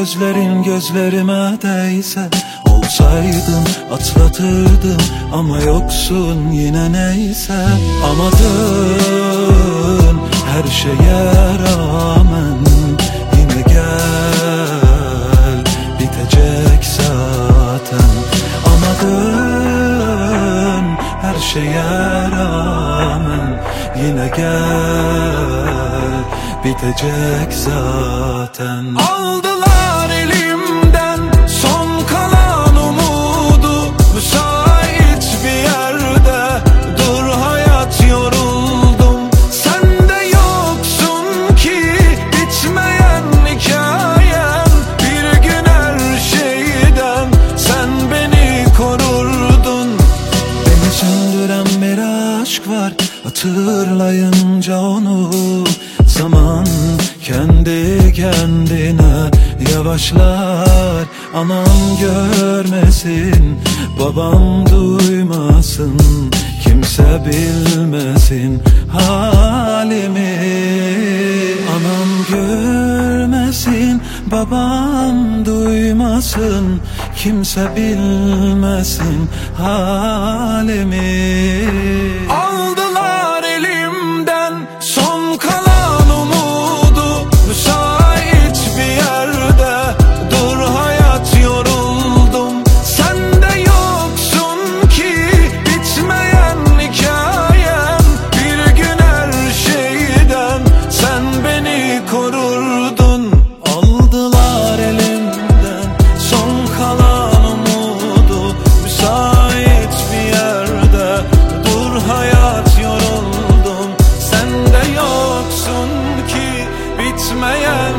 gözlerin gözlerime değse, olsaydın atlatırdım ama yoksun yine neyse. Amadın her şeye rağmen yine gel, bitecek zaten. Amadın her şeye rağmen yine gel, bitecek zaten. Aldılar elimden son kalan umudu, müsait bir yerde dur hayat, yoruldum. Sen de yoksun ki bitmeyen hikayem, bir gün her şeyden sen beni korurdun. Beni söndüren bir aşk var, hatırlayınca onu. Zaman kendi kendine yavaşlar. Anam görmesin, babam duymasın, kimse bilmesin halimi. Anam görmesin, babam duymasın, kimse bilmesin halimi. Aldılar elimden son kalan umudu, müsait bir yerde dur hayat, yoruldum. Sen de yoksun ki bitmeyen hikayem, bir gün her şeyden sen beni korurdun. Aldılar elimden son kalan umudu, müsait bir yerde dur hayat, yoruldum. Sen de yoksun ki bitmeyen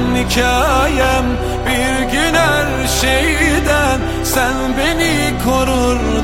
hikayem, bir gün her şeyden sen beni korurdun.